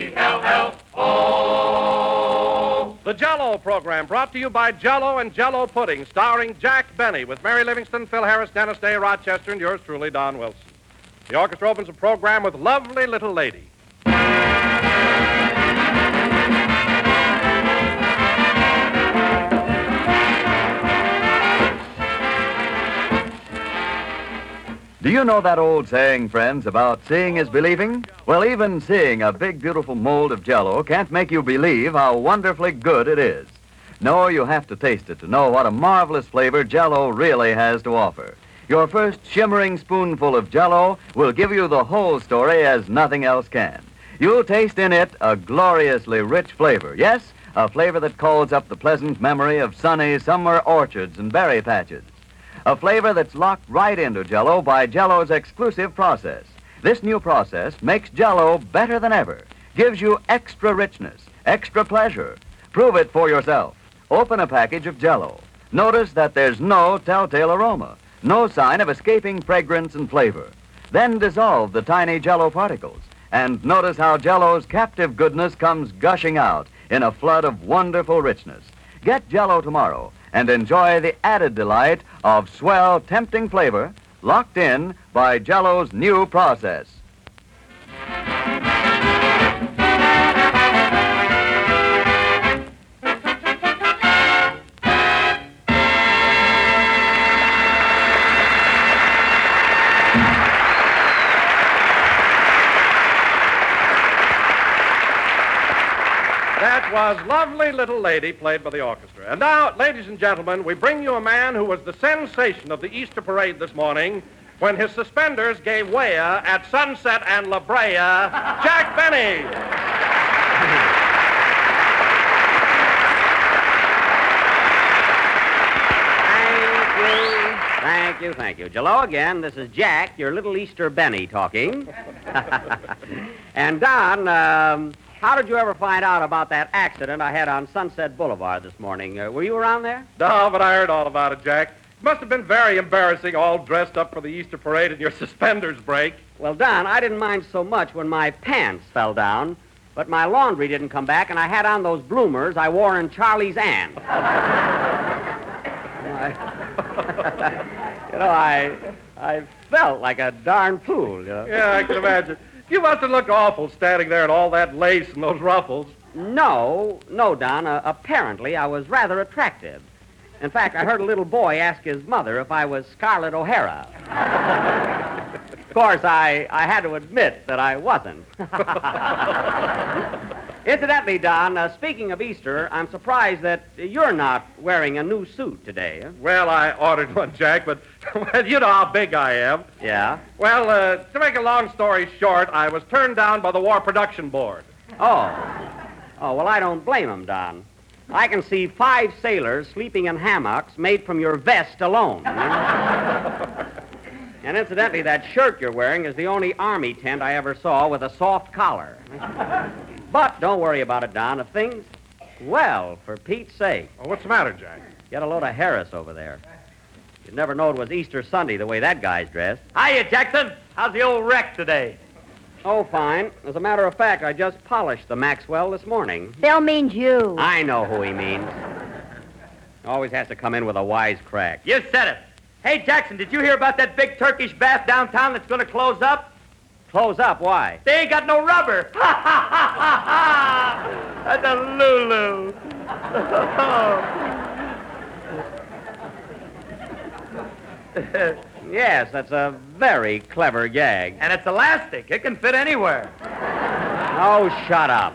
J-E-L-L-O. The Jell-O program brought to you by Jell-O and Jell-O Pudding, starring Jack Benny with Mary Livingston, Phil Harris, Dennis Day, Rochester, and yours truly, Don Wilson. The orchestra opens the program with Lovely Little Lady. Do you know that old saying, friends, about seeing is believing? Well, even seeing a big, beautiful mold of Jell-O can't make you believe how wonderfully good it is. No, you have to taste it to know what a marvelous flavor Jell-O really has to offer. Your first shimmering spoonful of Jell-O will give you the whole story as nothing else can. You'll taste in it a gloriously rich flavor. Yes, a flavor that calls up the pleasant memory of sunny summer orchards and berry patches. A flavor that's locked right into Jell-O by Jell-O's exclusive process. This new process makes Jell-O better than ever, gives you extra richness, extra pleasure. Prove it for yourself. Open a package of Jell-O. Notice that there's no telltale aroma, no sign of escaping fragrance and flavor. Then dissolve the tiny Jell-O particles, and notice how Jell-O's captive goodness comes gushing out in a flood of wonderful richness. Get Jell-O tomorrow and enjoy the added delight of swell, tempting flavor locked in by Jell-O's new process. That was Lovely Little Lady, played by the orchestra. And now, ladies and gentlemen, we bring you a man who was the sensation of the Easter parade this morning when his suspenders gave way at Sunset and La Brea, Jack Benny. Thank you. Jell-O again. This is Jack, your little Easter Benny, talking. And Don, how did you ever find out about that accident I had on Sunset Boulevard this morning? Were you around there? No, but I heard all about it, Jack. It must have been very embarrassing, all dressed up for the Easter parade and your suspenders break. Well, Don, I didn't mind so much when my pants fell down, but my laundry didn't come back, and I had on those bloomers I wore in Charlie's Aunt. I felt like a darn fool, Yeah, I can imagine. You must have looked awful standing there in all that lace and those ruffles. No, Don. Apparently, I was rather attractive. In fact, I heard a little boy ask his mother if I was Scarlett O'Hara. Of course, I had to admit that I wasn't. Incidentally, Don, speaking of Easter, I'm surprised that you're not wearing a new suit today. Well, I ordered one, Jack, but well, you know how big I am. Yeah? Well, to make a long story short, I was turned down by the War Production Board. Oh, well, I don't blame him, Don. I can see 5 sailors sleeping in hammocks made from your vest alone. And incidentally, that shirt you're wearing is the only Army tent I ever saw with a soft collar. But don't worry about it, Don. If things... Well, for Pete's sake. Well, what's the matter, Jack? Get a load of Harris over there. You'd never know it was Easter Sunday the way that guy's dressed. Hiya, Jackson. How's the old wreck today? Oh, fine. As a matter of fact, I just polished the Maxwell this morning. Bill means you. I know who he means. Always has to come in with a wise crack. You said it. Hey, Jackson, did you hear about that big Turkish bath downtown that's going to close up? Close up? Why? They ain't got no rubber. Ha, ha, ha, ha, ha. That's a Lulu. Yes, that's a very clever gag. And it's elastic. It can fit anywhere. Oh, shut up.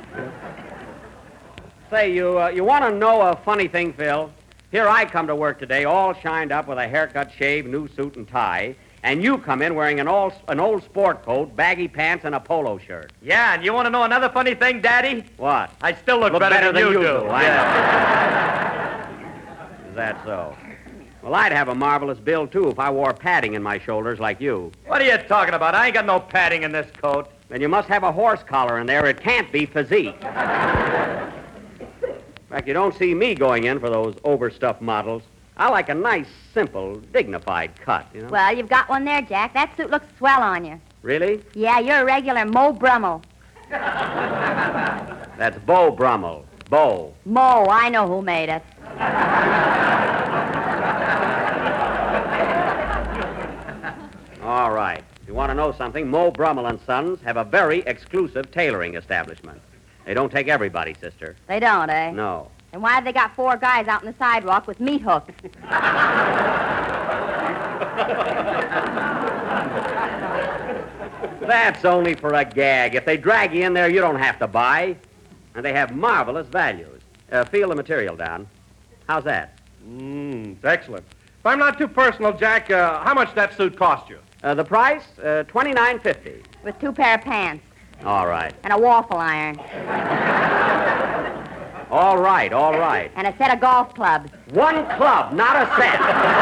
Say, you want to know a funny thing, Phil? Here I come to work today, all shined up with a haircut, shave, new suit, and tie, and you come in wearing an old sport coat, baggy pants, and a polo shirt. Yeah, and you want to know another funny thing, Daddy? What? I still look better than you do. I know. Is that so? Well, I'd have a marvelous build, too, if I wore padding in my shoulders like you. What are you talking about? I ain't got no padding in this coat. Then you must have a horse collar in there. It can't be physique. In fact, you don't see me going in for those overstuffed models. I like a nice, simple, dignified cut, you know? Well, you've got one there, Jack. That suit looks swell on you. Really? Yeah, you're a regular Mo Brummel. That's Beau Brummel. Beau. Mo, I know who made it. All right. If you want to know something, Mo Brummel and Sons have a very exclusive tailoring establishment. They don't take everybody, sister. They don't, eh? No. And why have they got 4 guys out on the sidewalk with meat hooks? That's only for a gag. If they drag you in there, you don't have to buy. And they have marvelous values. Feel the material, Don. How's that? It's excellent. If I'm not too personal, Jack, how much that suit cost you? The price? $29.50. With 2 pair of pants All right. and a waffle iron All right, all right. and a set of golf clubs. 1 club, not a set.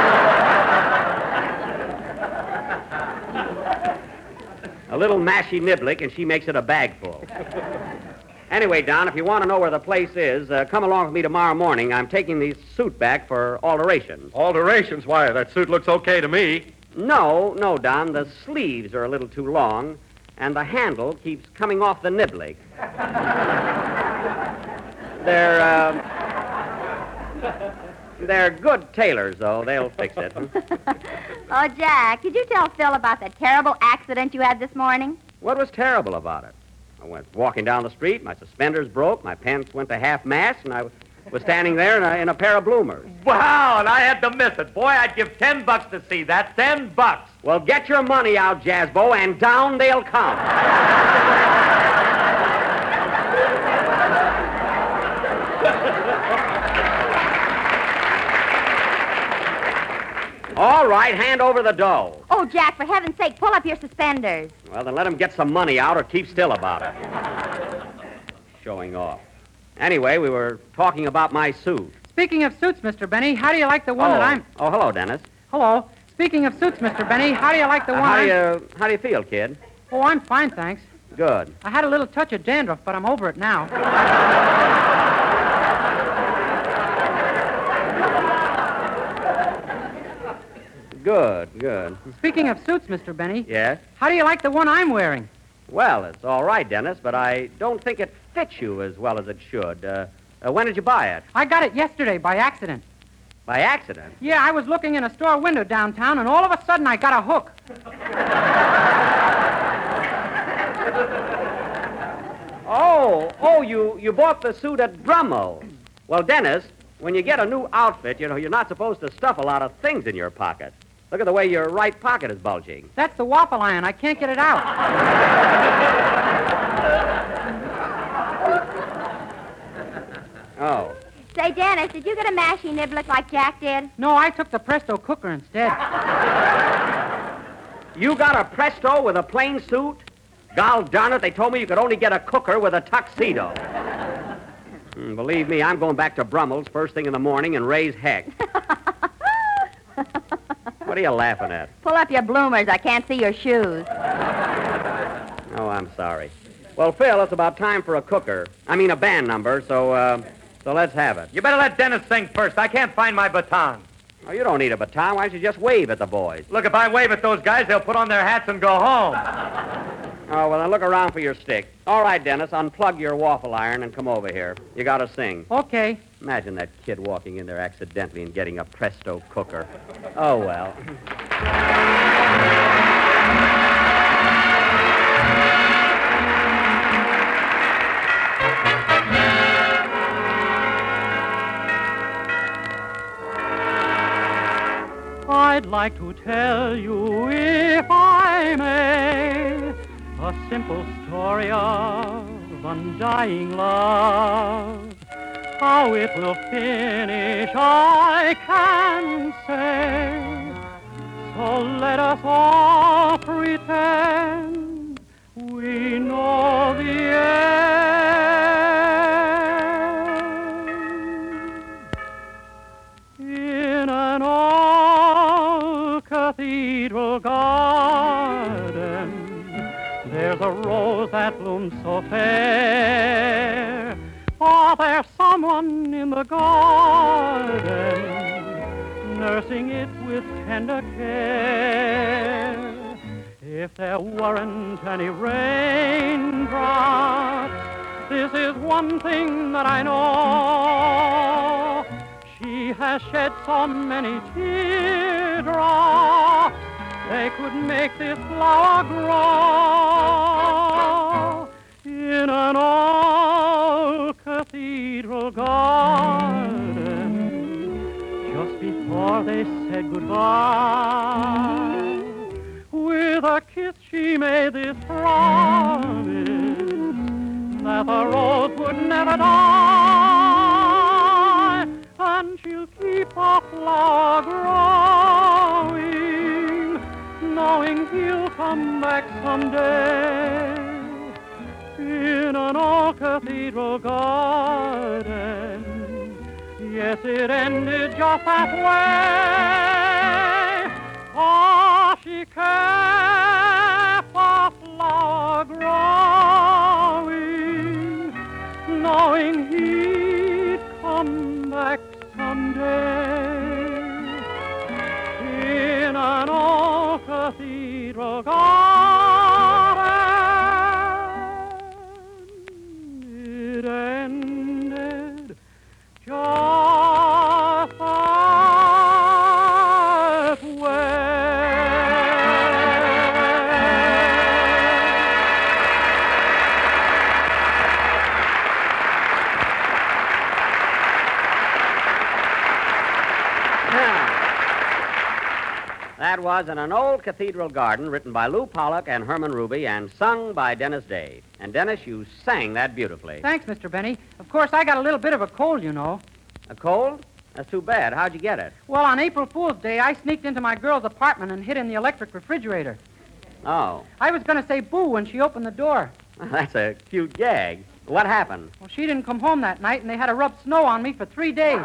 A little mashy niblick, and she makes it a bag full. Anyway, Don, if you want to know where the place is, come along with me tomorrow morning. I'm taking the suit back for alterations. Alterations? Why, that suit looks okay to me. No, Don. The sleeves are a little too long, and the handle keeps coming off the niblick. They're good tailors, though. They'll fix it. Oh, Jack, did you tell Phil about that terrible accident you had this morning? What was terrible about it? I went walking down the street, my suspenders broke, my pants went to half-mast, and I was standing there in a pair of bloomers. Wow, and I had to miss it. Boy, I'd give $10 to see that. $10. Well, get your money out, Jazzbo, and down they'll come. All right, hand over the dough. Oh, Jack, for heaven's sake, pull up your suspenders. Well, then let him get some money out or keep still about it. Showing off. Anyway, we were talking about my suit. Speaking of suits, Mr. Benny, how do you like the one that I'm... Oh, hello, Dennis. Hello. Speaking of suits, Mr. Benny, how do you like the one How do you feel, kid? Oh, I'm fine, thanks. Good. I had a little touch of dandruff, but I'm over it now. Good. Speaking of suits, Mr. Benny, Yes? how do you like the one I'm wearing? Well, it's all right, Dennis, but I don't think it fits you as well as it should. When did you buy it? I got it yesterday by accident. By accident? Yeah, I was looking in a store window downtown, and all of a sudden I got a hook. Oh, you bought the suit at Brummel. Well, Dennis, when you get a new outfit, you know, you're not supposed to stuff a lot of things in your pocket. Look at the way your right pocket is bulging. That's the waffle iron. I can't get it out. Oh. Say, Dennis, did you get a mashy niblick like Jack did? No, I took the Presto cooker instead. You got a Presto with a plain suit? Gol darn it, they told me you could only get a cooker with a tuxedo. Believe me, I'm going back to Brummel's first thing in the morning and raise heck. What are you laughing at? Pull up your bloomers. I can't see your shoes. Oh, I'm sorry. Well, Phil, it's about time for a cooker. I mean, a band number, so let's have it. You better let Dennis sing first. I can't find my baton. Oh, you don't need a baton. Why don't you just wave at the boys? Look, if I wave at those guys, they'll put on their hats and go home. Oh, well, then look around for your stick. All right, Dennis, unplug your waffle iron and come over here. You got to sing. Okay. Imagine that kid walking in there accidentally and getting a Presto cooker. Oh, well. I'd like to tell you, if I may, a simple story of undying love. How it will finish, I can't say. So let us all pretend we know the end. In an old cathedral garden, there's a rose that blooms so fair. For there's someone in the garden, nursing it with tender care. If there weren't any raindrops, this this is one thing that I know. She has shed so many teardrops, they could make this flower grow in an old cathedral garden just before they said goodbye. With a kiss she made this promise that the rose would never die, and she'll keep a flower growing, knowing he'll come back someday. In an old cathedral garden, yes, it ended just that way. Oh, she kept a flower growing, knowing he'd come back someday. In an old cathedral garden, it ended just that way. That was In an Old Cathedral Garden, written by Lou Pollock and Herman Ruby and sung by Dennis Day. And, Dennis, you sang that beautifully. Thanks, Mr. Benny. Of course, I got a little bit of a cold, you know. A cold? That's too bad. How'd you get it? Well, on April Fool's Day, I sneaked into my girl's apartment and hid in the electric refrigerator. Oh. I was going to say boo when she opened the door. That's a cute gag. What happened? Well, she didn't come home that night, and they had to rub snow on me for 3 days.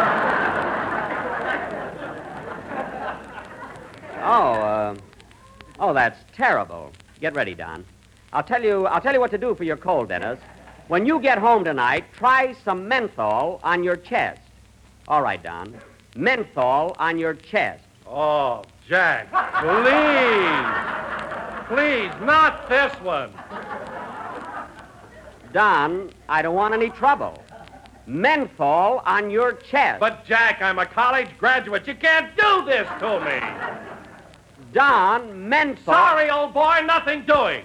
Oh, that's terrible. Get ready, Don. I'll tell you what to do for your cold, Dennis. When you get home tonight, try some menthol on your chest. All right, Don. Menthol on your chest. Oh, Jack, please. Please, not this one. Don, I don't want any trouble. Menthol on your chest. But, Jack, I'm a college graduate. You can't do this to me. Don, menthol... Sorry, old boy, nothing doing.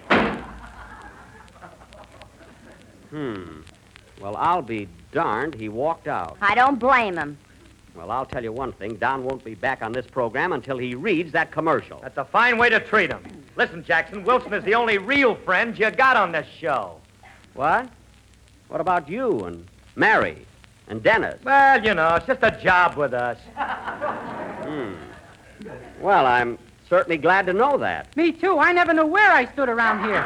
Well, I'll be darned. He walked out. I don't blame him. Well, I'll tell you one thing. Don won't be back on this program until he reads that commercial. That's a fine way to treat him. Listen, Jackson, Wilson is the only real friend you got on this show. What? What about you and Mary and Dennis? Well, you know, it's just a job with us. Well, I'm certainly glad to know that. Me too. I never knew where I stood around here.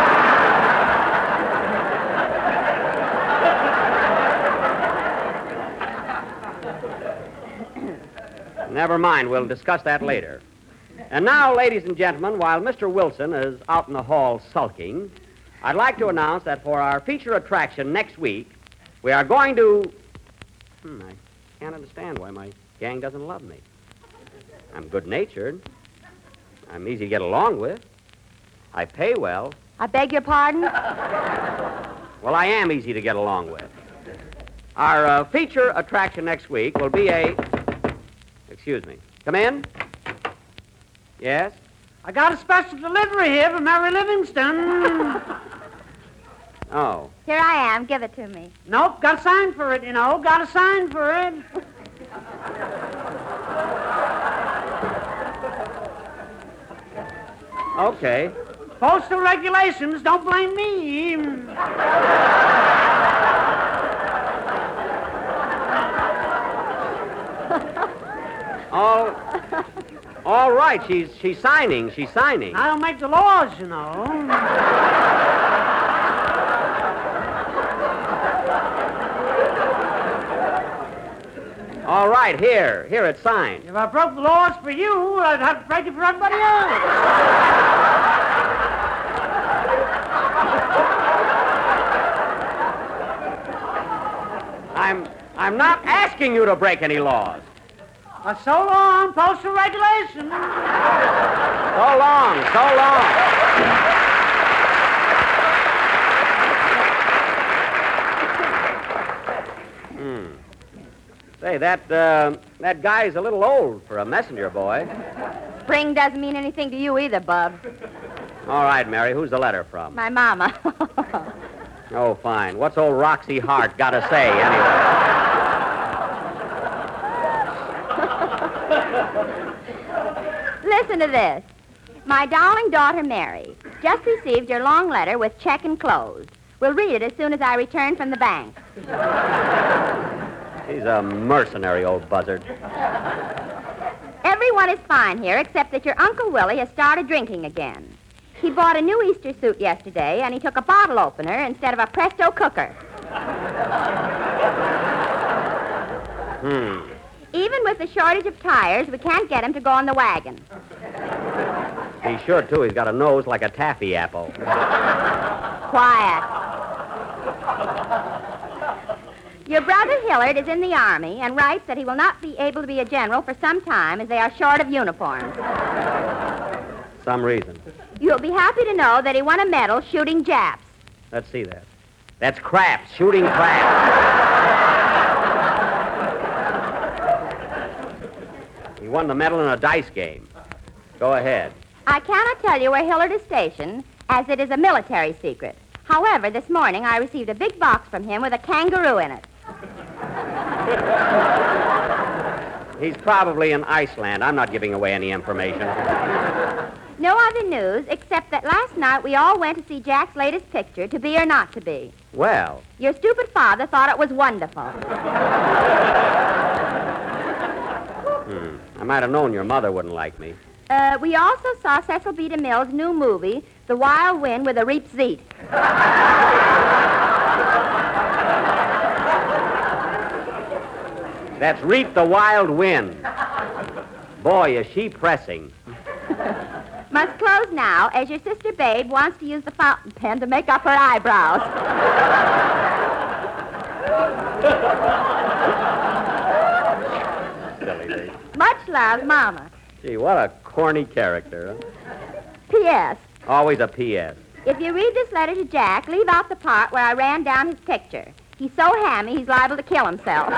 Never mind. We'll discuss that later. And now, ladies and gentlemen, while Mr. Wilson is out in the hall sulking, I'd like to announce that for our feature attraction next week, we are going to... I can't understand why my gang doesn't love me. I'm good-natured. I'm easy to get along with. I pay well. I beg your pardon? Well, I am easy to get along with. Our feature attraction next week will be a... Excuse me. Come in. Yes? I got a special delivery here from Mary Livingston. Oh. Here I am. Give it to me. Nope, got a sign for it, you know. Got a sign for it. Okay. Postal regulations, don't blame me. All right. She's signing. She's signing. I don't make the laws, you know. All right. Here it's signed. If I broke the laws for you, I'd have to break it for everybody else. I'm not asking you to break any laws. So long, postal regulations. So long, so long. Say, that guy's a little old for a messenger boy. Spring doesn't mean anything to you either, Bub. All right, Mary, who's the letter from? My mama. Oh, fine. What's old Roxy Hart got to say, anyway? Listen to this. My darling daughter, Mary, just received your long letter with check enclosed. We'll read it as soon as I return from the bank. He's a mercenary old buzzard. Everyone is fine here except that your Uncle Willie has started drinking again. He bought a new Easter suit yesterday, and he took a bottle opener instead of a Presto cooker. Even with the shortage of tires, we can't get him to go on the wagon. He's sure, too. He's got a nose like a taffy apple. Quiet. Your brother Hillard is in the Army and writes that he will not be able to be a general for some time as they are short of uniforms. Some reason. You'll be happy to know that he won a medal shooting Japs. Let's see that. That's craps, shooting craps. He won the medal in a dice game. Go ahead. I cannot tell you where Hillard is stationed, as it is a military secret. However, this morning I received a big box from him with a kangaroo in it. He's probably in Iceland. I'm not giving away any information. No other news except that last night we all went to see Jack's latest picture, To Be or Not to Be. Well, Your stupid father thought it was wonderful. I might have known your mother wouldn't like me. We also saw Cecil B. DeMille's new movie, The Wild Wind with a Reap Zeet. That's Reap the Wild Wind. Boy, is she pressing. Must close now, as your sister Babe wants to use the fountain pen to make up her eyebrows. Silly lady. Much love, Mama. Gee, what a corny character. Huh? P.S. Always a P.S. If you read this letter to Jack, leave out the part where I ran down his picture. He's so hammy, he's liable to kill himself.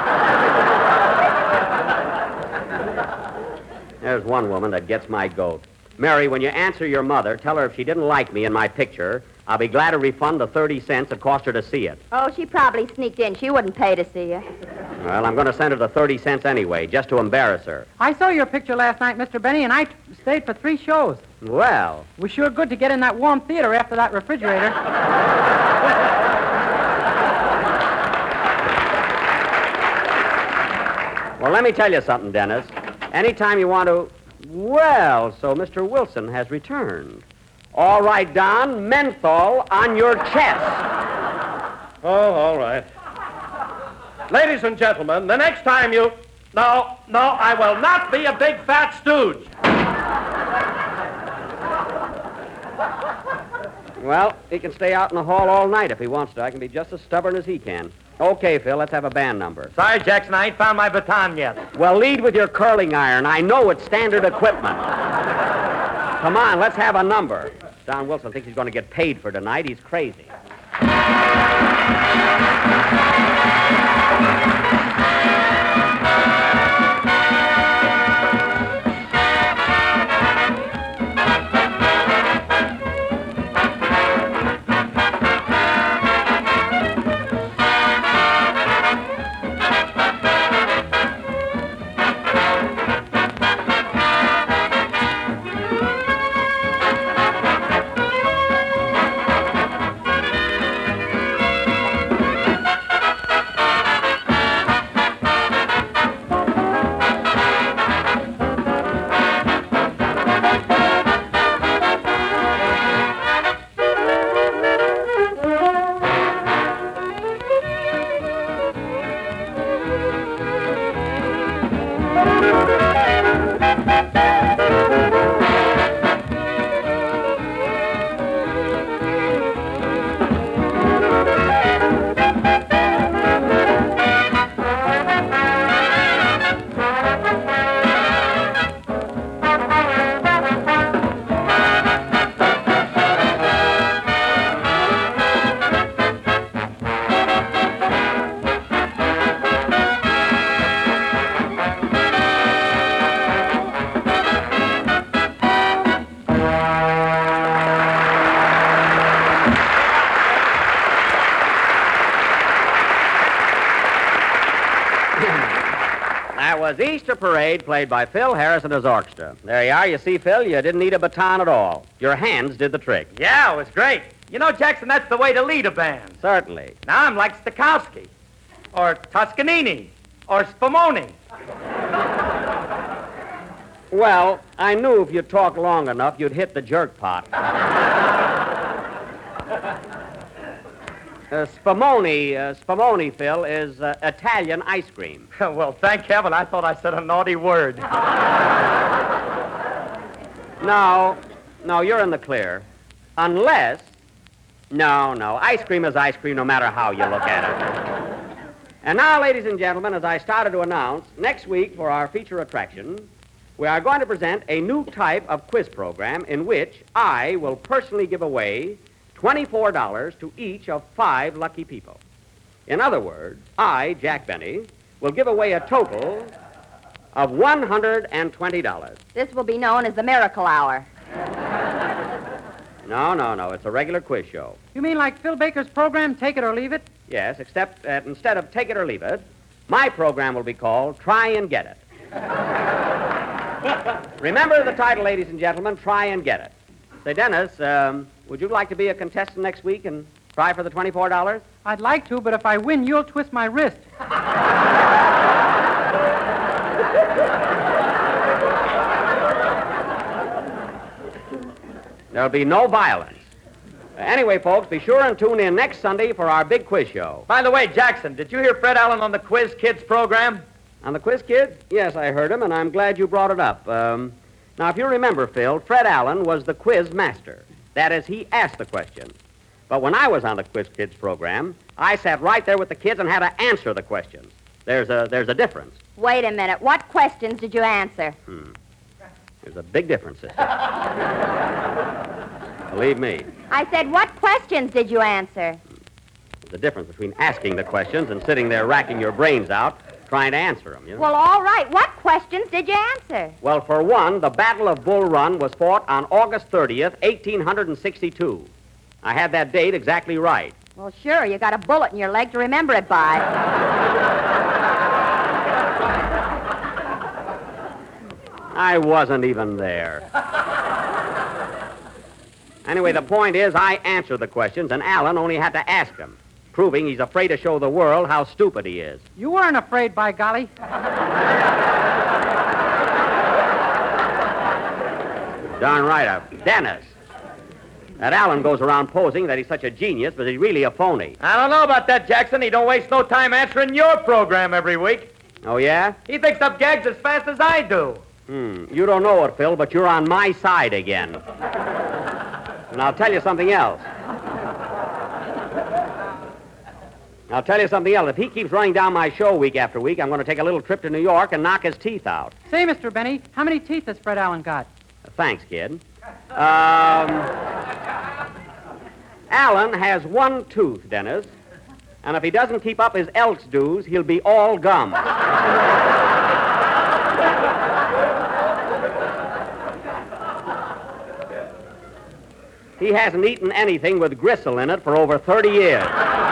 There's one woman that gets my goat. Mary, when you answer your mother, tell her if she didn't like me in my picture, I'll be glad to refund the 30 cents it cost her to see it. Oh, she probably sneaked in. She wouldn't pay to see you. Well, I'm going to send her the 30 cents anyway, just to embarrass her. I saw your picture last night, Mr. Benny, and I stayed for 3 shows. Well, It was sure good to get in that warm theater after that refrigerator. well, let me tell you something, Dennis. Anytime you want to... Well, so Mr. Wilson has returned. All right, Don, menthol on your chest. Oh, all right. Ladies and gentlemen, the next time you... No, I will not be a big fat stooge. Well, he can stay out in the hall all night if he wants to. I can be just as stubborn as he can. Okay, Phil, let's have a band number. Sorry, Jackson, I ain't found my baton yet. Well, lead with your curling iron. I know it's standard equipment. Come on, let's have a number. Don Wilson thinks he's going to get paid for tonight. He's crazy. That was Easter Parade, played by Phil Harris and his orchestra. There you are. You see, Phil, you didn't need a baton at all. Your hands did the trick. Yeah, it was great. You know, Jackson, that's the way to lead a band. Certainly. Now I'm like Stokowski, or Toscanini, or Spumoni. Well, I knew if you'd talk long enough, you'd hit the jerk pot. Spumoni, Phil, is Italian ice cream. Well, thank heaven, I thought I said a naughty word. No, you're in the clear. Unless... No, ice cream is ice cream no matter how you look at it. And now, ladies and gentlemen, as I started to announce, next week for our feature attraction, we are going to present a new type of quiz program in which I will personally give away $24 to each of 5 lucky people. In other words, I, Jack Benny, will give away a total of $120. This will be known as the Miracle Hour. No. It's a regular quiz show. You mean like Phil Baker's program, Take It or Leave It? Yes, except that instead of Take It or Leave It, my program will be called Try and Get It. Remember the title, ladies and gentlemen, Try and Get It. Say, Dennis, would you like to be a contestant next week and try for the $24? I'd like to, but if I win, you'll twist my wrist. There'll be no violence. Anyway, folks, be sure and tune in next Sunday for our big quiz show. By the way, Jackson, did you hear Fred Allen on the Quiz Kids program? On the Quiz Kids? Yes, I heard him, and I'm glad you brought it up. Now, if you remember, Phil, Fred Allen was the quiz master. That is, he asked the questions. But when I was on the Quiz Kids program, I sat right there with the kids and had to answer the questions. There's a difference. Wait a minute. What questions did you answer? There's a big difference, sister. Believe me. I said, what questions did you answer? There's a difference between asking the questions and sitting there racking your brains out trying to answer them, you know? Well, all right. What questions did you answer? Well, for one, the Battle of Bull Run was fought on August 30th, 1862. I had that date exactly right. Well, sure. You got a bullet in your leg to remember it by. I wasn't even there. Anyway, the point is I answered the questions, and Alan only had to ask them, proving he's afraid to show the world how stupid he is. You weren't afraid, by golly. Darn right, Dennis. That Alan goes around posing that he's such a genius, but he's really a phony. I don't know about that, Jackson. He don't waste no time answering your program every week. Oh, yeah? He thinks up gags as fast as I do. You don't know it, Phil, but you're on my side again. And I'll tell you something else. If he keeps running down my show week after week, I'm going to take a little trip to New York and knock his teeth out. Say, Mr. Benny, how many teeth has Fred Allen got? Thanks, kid. Alan has one tooth, Dennis. And if he doesn't keep up his Elks dues, he'll be all gum. He hasn't eaten anything with gristle in it for over 30 years.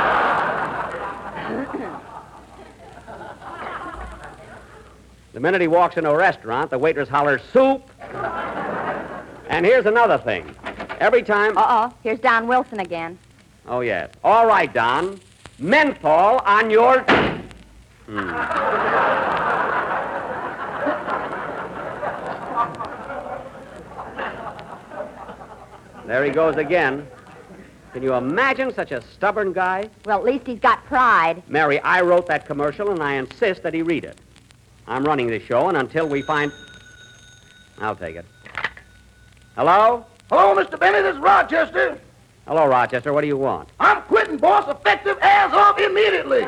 The minute he walks into a restaurant, the waitress hollers, soup. And here's another thing. Every time... Uh-oh. Here's Don Wilson again. Oh, yes. All right, Don. Menthol on your... There he goes again. Can you imagine such a stubborn guy? Well, at least he's got pride. Mary, I wrote that commercial, and I insist that he read it. I'm running this show, and until we find... I'll take it. Hello? Hello, Mr. Benny. This is Rochester. Hello, Rochester. What do you want? I'm quitting, boss, effective as of immediately.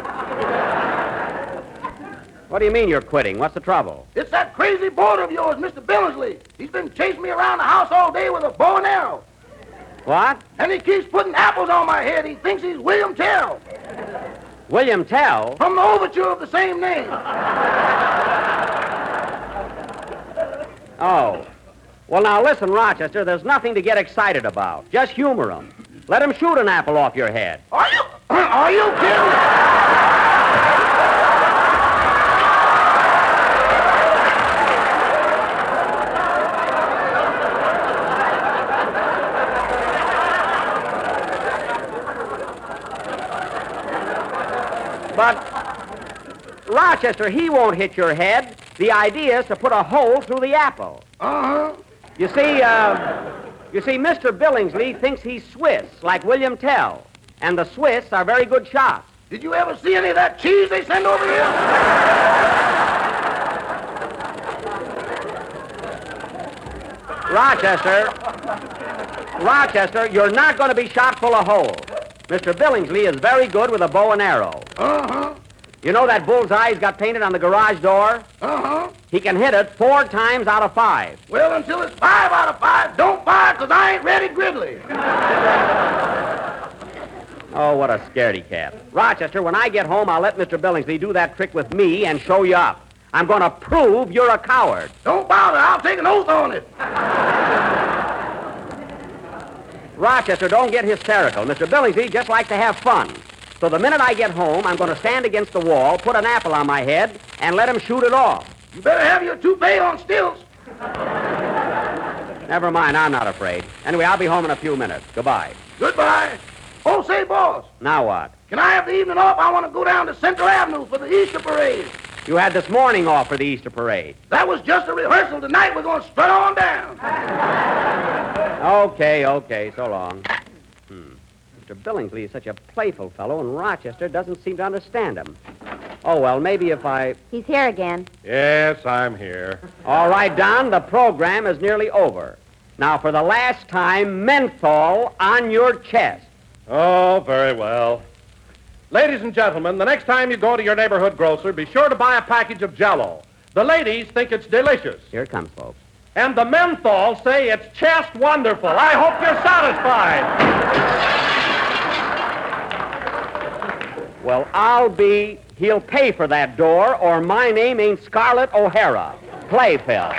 What do you mean you're quitting? What's the trouble? It's that crazy boarder of yours, Mr. Billingsley. He's been chasing me around the house all day with a bow and arrow. What? And he keeps putting apples on my head. He thinks he's William Tell. William Tell? From the overture of the same name. Oh. Well, now, listen, Rochester, there's nothing to get excited about. Just humor him. Let him shoot an apple off your head. Are you kidding? But, Rochester, he won't hit your head. The idea is to put a hole through the apple. Uh-huh. You see, Mr. Billingsley thinks he's Swiss, like William Tell. And the Swiss are very good shots. Did you ever see any of that cheese they send over here? Rochester, you're not going to be shot full of holes. Mr. Billingsley is very good with a bow and arrow. Uh-huh. You know that bullseye he's got painted on the garage door? Uh-huh. He can hit it 4 times out of 5. Well, until it's 5 out of 5, don't fire, because I ain't ready Gridley. Oh, what a scaredy cat. Rochester, when I get home, I'll let Mr. Billingsley do that trick with me and show you up. I'm going to prove you're a coward. Don't bother. I'll take an oath on it. Rochester, don't get hysterical. Mr. Billingsley just likes to have fun. So the minute I get home, I'm going to stand against the wall, put an apple on my head, and let him shoot it off. You better have your toupee on stilts. Never mind, I'm not afraid. Anyway, I'll be home in a few minutes. Goodbye. Goodbye. Oh, say, boss, Now what? can I have the evening off? I want to go down to Central Avenue for the Easter parade. You had this morning off for the Easter parade. That was just a rehearsal. Tonight we're going to strut on down. Okay, so long. Mr. Billingsley is such a playful fellow, and Rochester doesn't seem to understand him. Oh, well, maybe if I... He's here again. Yes, I'm here. All right, Don, the program is nearly over. Now, for the last time, menthol on your chest. Oh, very well. Ladies and gentlemen, the next time you go to your neighborhood grocer, be sure to buy a package of Jell-O. The ladies think it's delicious. Here it comes, folks. And the menthol say it's chest wonderful. I hope you're satisfied. Well, he'll pay for that door, or my name ain't Scarlett O'Hara. Play, Phil.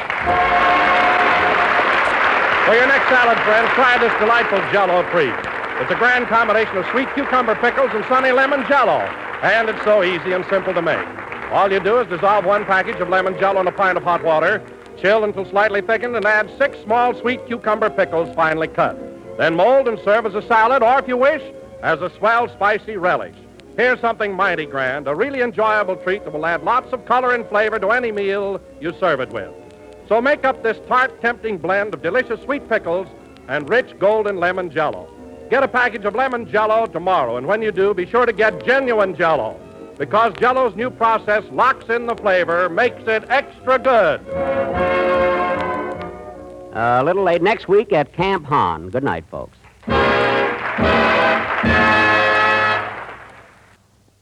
For your next salad, friends, try this delightful Jell-O treat. It's a grand combination of sweet cucumber pickles and sunny lemon Jell-O. And it's so easy and simple to make. All you do is dissolve 1 package of lemon Jell-O in a pint of hot water, chill until slightly thickened, and add 6 small sweet cucumber pickles finely cut. Then mold and serve as a salad, or if you wish, as a swell spicy relish. Here's something mighty grand, a really enjoyable treat that will add lots of color and flavor to any meal you serve it with. So make up this tart, tempting blend of delicious sweet pickles and rich golden lemon Jell-O. Get a package of lemon Jell-O tomorrow, and when you do, be sure to get genuine Jell-O, because Jell-O's new process locks in the flavor, makes it extra good. A little late next week at Camp Hahn. Good night, folks.